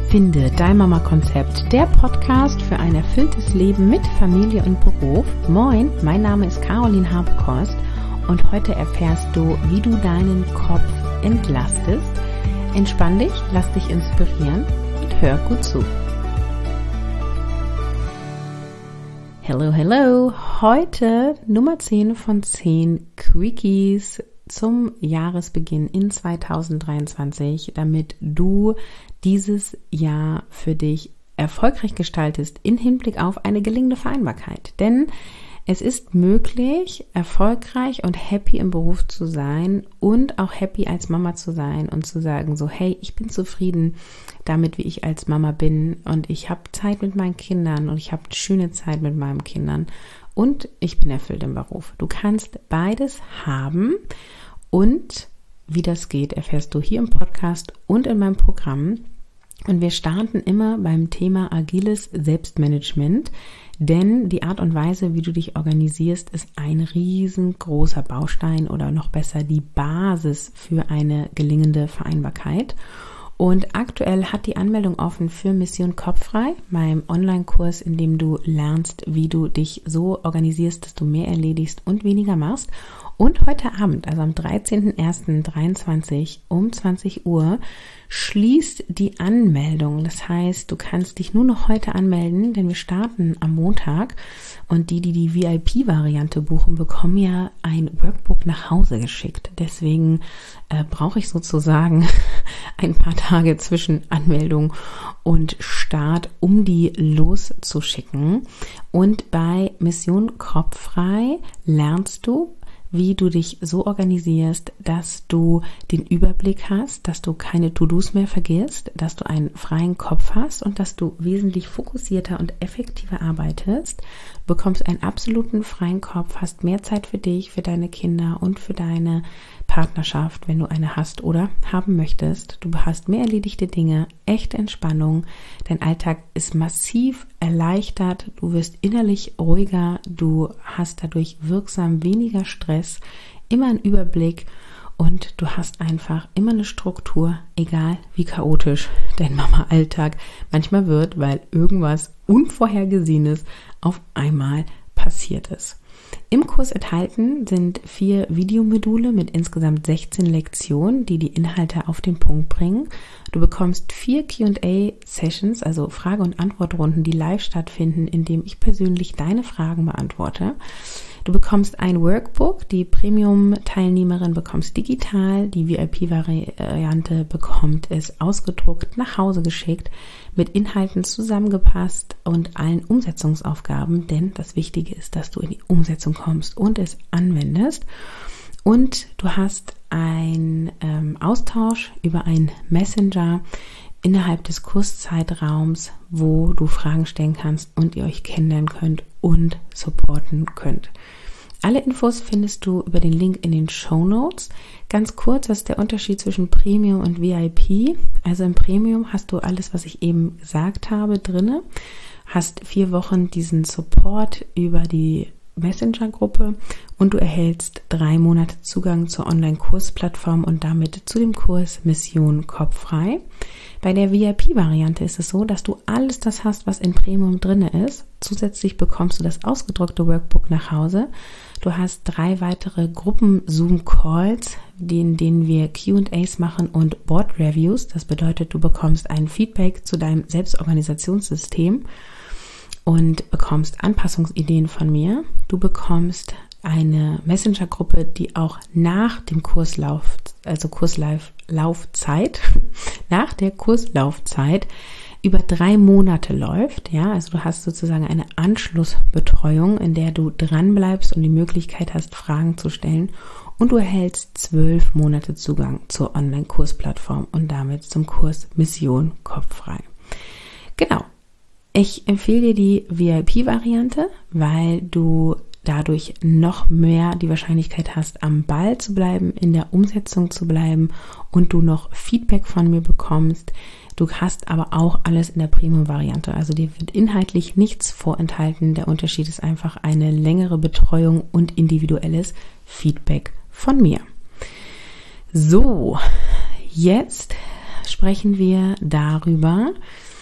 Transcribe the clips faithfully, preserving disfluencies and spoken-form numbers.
Finde dein Mama-Konzept, der Podcast für ein erfülltes Leben mit Familie und Beruf. Moin, mein Name ist Caroline Habekost und heute erfährst du, wie du deinen Kopf entlastest. Entspann dich, lass dich inspirieren und hör gut zu. Hello, hello! Heute Nummer zehn von zehn Quickies zum Jahresbeginn in zweitausenddreiundzwanzig, damit du dieses Jahr für dich erfolgreich gestaltest in Hinblick auf eine gelingende Vereinbarkeit. Denn es ist möglich, erfolgreich und happy im Beruf zu sein und auch happy als Mama zu sein und zu sagen so, hey, ich bin zufrieden damit, wie ich als Mama bin und ich habe Zeit mit meinen Kindern und ich habe eine schöne Zeit mit meinen Kindern und ich bin erfüllt im Beruf. Du kannst beides haben und wie das geht, erfährst du hier im Podcast und in meinem Programm. Und wir starten immer beim Thema agiles Selbstmanagement, denn die Art und Weise, wie du dich organisierst, ist ein riesengroßer Baustein oder noch besser die Basis für eine gelingende Vereinbarkeit. Und aktuell hat die Anmeldung offen für Mission Kopffrei, meinem Online-Kurs, in dem du lernst, wie du dich so organisierst, dass du mehr erledigst und weniger machst. Und heute Abend, also am dreizehnten ersten dreiundzwanzig um zwanzig Uhr, schließt die Anmeldung. Das heißt, du kannst dich nur noch heute anmelden, denn wir starten am Montag. Und die, die die V I P-Variante buchen, bekommen ja ein Workbook nach Hause geschickt. Deswegen äh, brauche ich sozusagen ein paar Tage zwischen Anmeldung und Start, um die loszuschicken. Und bei Mission Kopffrei lernst du, wie du dich so organisierst, dass du den Überblick hast, dass du keine To-Dos mehr vergisst, dass du einen freien Kopf hast und dass du wesentlich fokussierter und effektiver arbeitest. Du bekommst einen absoluten freien Kopf, hast mehr Zeit für dich, für deine Kinder und für deine Partnerschaft, wenn du eine hast oder haben möchtest. Du hast mehr erledigte Dinge, echte Entspannung. Dein Alltag ist massiv erleichtert. Du wirst innerlich ruhiger. Du hast dadurch wirksam weniger Stress, immer einen Überblick und du hast einfach immer eine Struktur, egal wie chaotisch dein Mama-Alltag manchmal wird, weil irgendwas Unvorhergesehenes auf einmal passiert ist. Im Kurs enthalten sind vier Videomodule mit insgesamt sechzehn Lektionen, die die Inhalte auf den Punkt bringen. Du bekommst vier Q and A-Sessions, also Frage- und Antwortrunden, die live stattfinden, in dem ich persönlich deine Fragen beantworte. Du bekommst ein Workbook, die Premium-Teilnehmerin bekommst digital, die V I P-Variante bekommt es ausgedruckt nach Hause geschickt, mit Inhalten zusammengepasst und allen Umsetzungsaufgaben, denn das Wichtige ist, dass du in die Umsetzung kommst und es anwendest. Und du hast einen ähm, Austausch über einen Messenger innerhalb des Kurszeitraums, wo du Fragen stellen kannst und ihr euch kennenlernen könnt und supporten könnt. Alle Infos findest du über den Link in den Shownotes. Ganz kurz, was ist der Unterschied zwischen Premium und V I P? Also im Premium hast du alles, was ich eben gesagt habe, drinne. Hast vier Wochen diesen Support über die Messenger-Gruppe und du erhältst drei Monate Zugang zur Online-Kursplattform und damit zu dem Kurs Mission Kopffrei. Bei der V I P-Variante ist es so, dass du alles das hast, was in Premium drin ist. Zusätzlich bekommst du das ausgedruckte Workbook nach Hause. Du hast drei weitere Gruppen-Zoom-Calls, in denen wir Q and A's machen und Board-Reviews. Das bedeutet, du bekommst ein Feedback zu deinem Selbstorganisationssystem und bekommst Anpassungsideen von mir. Du bekommst eine Messenger-Gruppe, die auch nach dem Kurslauf, also Kurslaufzeit, nach der Kurslaufzeit über drei Monate läuft. Ja, also du hast sozusagen eine Anschlussbetreuung, in der du dran bleibst und die Möglichkeit hast, Fragen zu stellen. Und du erhältst zwölf Monate Zugang zur Online-Kursplattform und damit zum Kurs Mission Kopffrei. Genau. Ich empfehle dir die V I P-Variante, weil du dadurch noch mehr die Wahrscheinlichkeit hast, am Ball zu bleiben, in der Umsetzung zu bleiben und du noch Feedback von mir bekommst. Du hast aber auch alles in der Premium-Variante. Also dir wird inhaltlich nichts vorenthalten. Der Unterschied ist einfach eine längere Betreuung und individuelles Feedback von mir. So, jetzt sprechen wir darüber,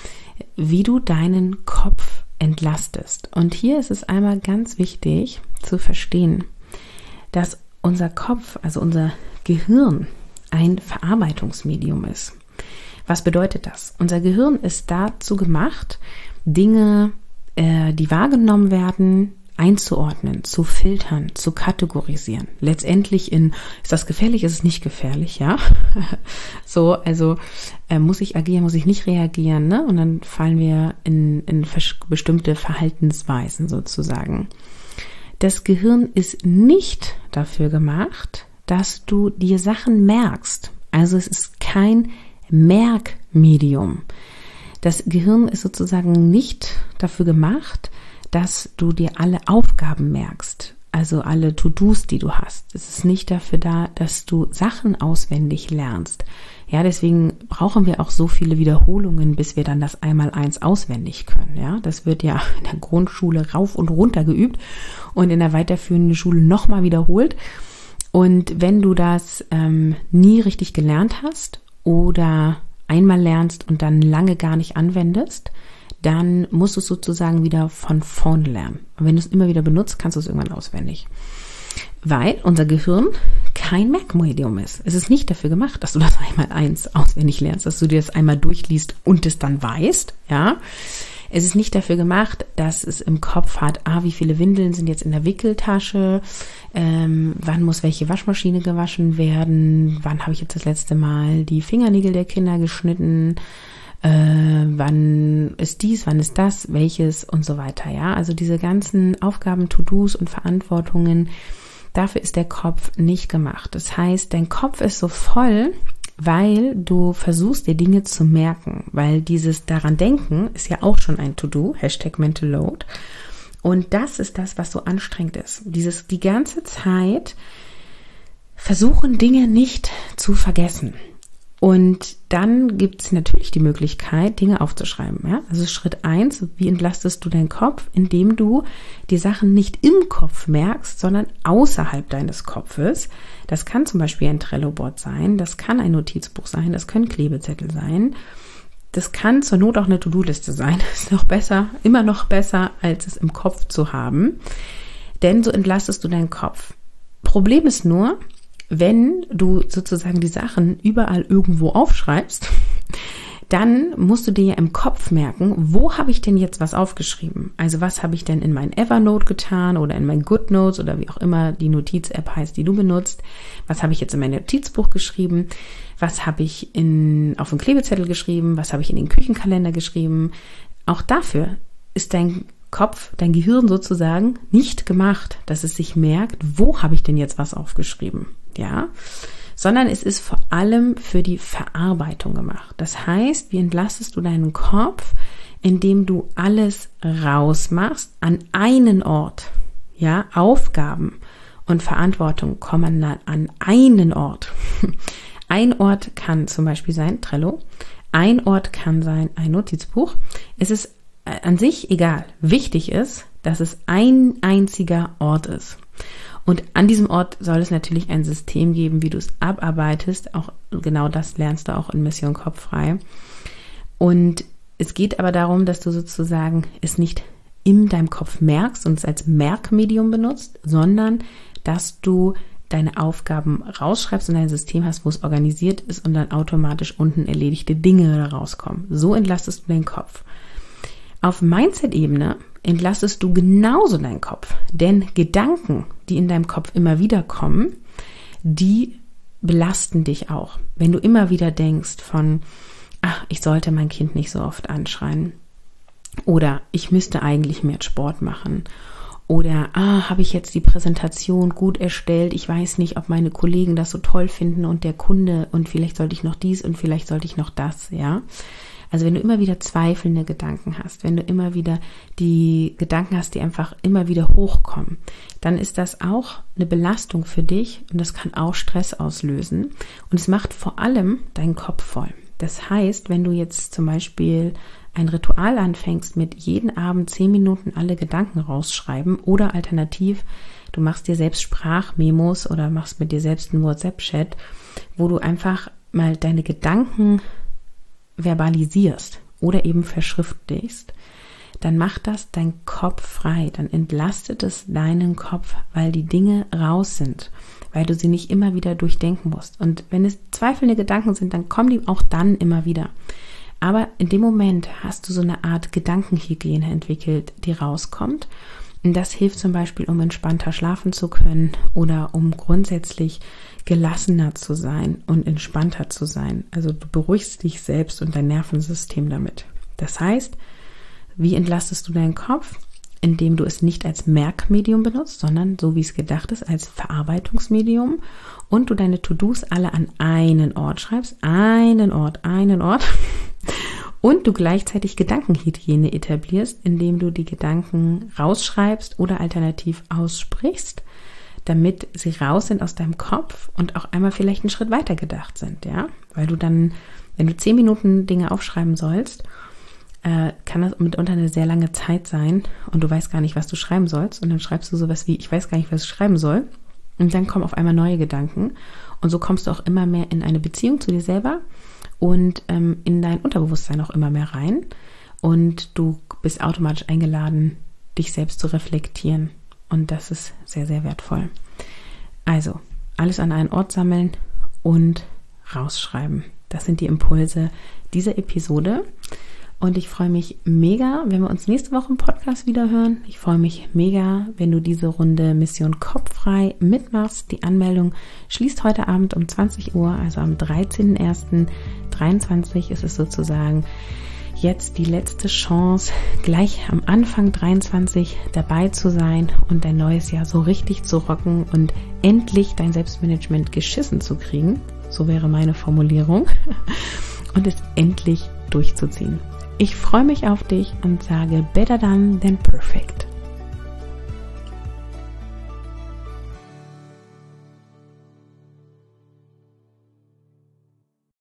wie du deinen Kopf entlastest. Und hier ist es einmal ganz wichtig zu verstehen, dass unser Kopf, also unser Gehirn, ein Verarbeitungsmedium ist. Was bedeutet das? Unser Gehirn ist dazu gemacht, Dinge, äh, die wahrgenommen werden, einzuordnen, zu filtern, zu kategorisieren. Letztendlich in, ist das gefährlich, ist es nicht gefährlich, ja? So, also äh, muss ich agieren, muss ich nicht reagieren, ne? Und dann fallen wir in, in bestimmte Verhaltensweisen sozusagen. Das Gehirn ist nicht dafür gemacht, dass du dir Sachen merkst. Also es ist kein Merkmedium. Das Gehirn ist sozusagen nicht dafür gemacht, dass du dir alle Aufgaben merkst, also alle To-Dos, die du hast. Es ist nicht dafür da, dass du Sachen auswendig lernst. Ja, deswegen brauchen wir auch so viele Wiederholungen, bis wir dann das Einmaleins auswendig können. Ja, das wird ja in der Grundschule rauf und runter geübt und in der weiterführenden Schule nochmal wiederholt. Und wenn du das ähm, nie richtig gelernt hast oder einmal lernst und dann lange gar nicht anwendest, dann musst du es sozusagen wieder von vorne lernen. Und wenn du es immer wieder benutzt, kannst du es irgendwann auswendig. Weil unser Gehirn kein Merkmedium ist. Es ist nicht dafür gemacht, dass du das einmal eins auswendig lernst, dass du dir das einmal durchliest und es dann weißt, ja. Es ist nicht dafür gemacht, dass es im Kopf hat, ah, wie viele Windeln sind jetzt in der Wickeltasche, ähm, wann muss welche Waschmaschine gewaschen werden, wann habe ich jetzt das letzte Mal die Fingernägel der Kinder geschnitten, Äh, wann ist dies, wann ist das, welches und so weiter, ja. Also diese ganzen Aufgaben, To-Dos und Verantwortungen, dafür ist der Kopf nicht gemacht. Das heißt, dein Kopf ist so voll, weil du versuchst, dir Dinge zu merken, weil dieses daran denken ist ja auch schon ein To-Do, Hashtag Mental Load. Und das ist das, was so anstrengend ist. Dieses die ganze Zeit versuchen, Dinge nicht zu vergessen. Und dann gibt es natürlich die Möglichkeit, Dinge aufzuschreiben. Ja? Also Schritt eins, wie entlastest du deinen Kopf, indem du die Sachen nicht im Kopf merkst, sondern außerhalb deines Kopfes. Das kann zum Beispiel ein Trello-Board sein, das kann ein Notizbuch sein, das können Klebezettel sein. Das kann zur Not auch eine To-Do-Liste sein. Das ist noch besser, immer noch besser, als es im Kopf zu haben. Denn so entlastest du deinen Kopf. Problem ist nur, wenn du sozusagen die Sachen überall irgendwo aufschreibst, dann musst du dir ja im Kopf merken, wo habe ich denn jetzt was aufgeschrieben? Also was habe ich denn in mein Evernote getan oder in mein GoodNotes oder wie auch immer die Notiz-App heißt, die du benutzt? Was habe ich jetzt in mein Notizbuch geschrieben? Was habe ich in, auf den Klebezettel geschrieben? Was habe ich in den Küchenkalender geschrieben? Auch dafür ist dein Kopf, dein Gehirn sozusagen nicht gemacht, dass es sich merkt, wo habe ich denn jetzt was aufgeschrieben? Ja, sondern es ist vor allem für die Verarbeitung gemacht. Das heißt, wie entlastest du deinen Kopf, indem du alles rausmachst an einen Ort. Ja, Aufgaben und Verantwortung kommen dann an einen Ort. Ein Ort kann zum Beispiel sein Trello, ein Ort kann sein ein Notizbuch. Es ist an sich egal. Wichtig ist, dass es ein einziger Ort ist. Und an diesem Ort soll es natürlich ein System geben, wie du es abarbeitest. Auch genau das lernst du auch in Mission Kopffrei. Und es geht aber darum, dass du sozusagen es nicht in deinem Kopf merkst und es als Merkmedium benutzt, sondern dass du deine Aufgaben rausschreibst und ein System hast, wo es organisiert ist und dann automatisch unten erledigte Dinge rauskommen. So entlastest du den Kopf. Auf Mindset-Ebene entlastest du genauso deinen Kopf, denn Gedanken, die in deinem Kopf immer wieder kommen, die belasten dich auch. Wenn du immer wieder denkst von, ach, ich sollte mein Kind nicht so oft anschreien oder ich müsste eigentlich mehr Sport machen oder ah, habe ich jetzt die Präsentation gut erstellt, ich weiß nicht, ob meine Kollegen das so toll finden und der Kunde und vielleicht sollte ich noch dies und vielleicht sollte ich noch das, ja. Also wenn du immer wieder zweifelnde Gedanken hast, wenn du immer wieder die Gedanken hast, die einfach immer wieder hochkommen, dann ist das auch eine Belastung für dich und das kann auch Stress auslösen und es macht vor allem deinen Kopf voll. Das heißt, wenn du jetzt zum Beispiel ein Ritual anfängst mit jeden Abend zehn Minuten alle Gedanken rausschreiben oder alternativ, du machst dir selbst Sprachmemos oder machst mit dir selbst einen WhatsApp-Chat, wo du einfach mal deine Gedanken verbalisierst oder eben verschriftlichst, dann macht das dein Kopf frei, dann entlastet es deinen Kopf, weil die Dinge raus sind, weil du sie nicht immer wieder durchdenken musst. Und wenn es zweifelnde Gedanken sind, dann kommen die auch dann immer wieder. Aber in dem Moment hast du so eine Art Gedankenhygiene entwickelt, die rauskommt. Und das hilft zum Beispiel, um entspannter schlafen zu können oder um grundsätzlich gelassener zu sein und entspannter zu sein. Also du beruhigst dich selbst und dein Nervensystem damit. Das heißt, wie entlastest du deinen Kopf? Indem du es nicht als Merkmedium benutzt, sondern so wie es gedacht ist, als Verarbeitungsmedium und du deine To-Dos alle an einen Ort schreibst, einen Ort, einen Ort und du gleichzeitig Gedankenhygiene etablierst, indem du die Gedanken rausschreibst oder alternativ aussprichst, damit sie raus sind aus deinem Kopf und auch einmal vielleicht einen Schritt weiter gedacht sind, ja, weil du dann, wenn du zehn Minuten Dinge aufschreiben sollst, äh, kann das mitunter eine sehr lange Zeit sein und du weißt gar nicht, was du schreiben sollst und dann schreibst du sowas wie, ich weiß gar nicht, was ich schreiben soll und dann kommen auf einmal neue Gedanken und so kommst du auch immer mehr in eine Beziehung zu dir selber und ähm, in dein Unterbewusstsein auch immer mehr rein und du bist automatisch eingeladen, dich selbst zu reflektieren und das ist sehr, sehr wertvoll. Also, alles an einen Ort sammeln und rausschreiben. Das sind die Impulse dieser Episode. Und ich freue mich mega, wenn wir uns nächste Woche im Podcast wieder hören. Ich freue mich mega, wenn du diese Runde Mission Kopffrei mitmachst. Die Anmeldung schließt heute Abend um zwanzig Uhr, also am dreizehnten ersten dreiundzwanzig ist es sozusagen jetzt die letzte Chance, gleich am Anfang dreiundzwanzig dabei zu sein und dein neues Jahr so richtig zu rocken und endlich dein Selbstmanagement geschissen zu kriegen. So wäre meine Formulierung. Und es endlich durchzuziehen. Ich freue mich auf dich und sage better done than perfect.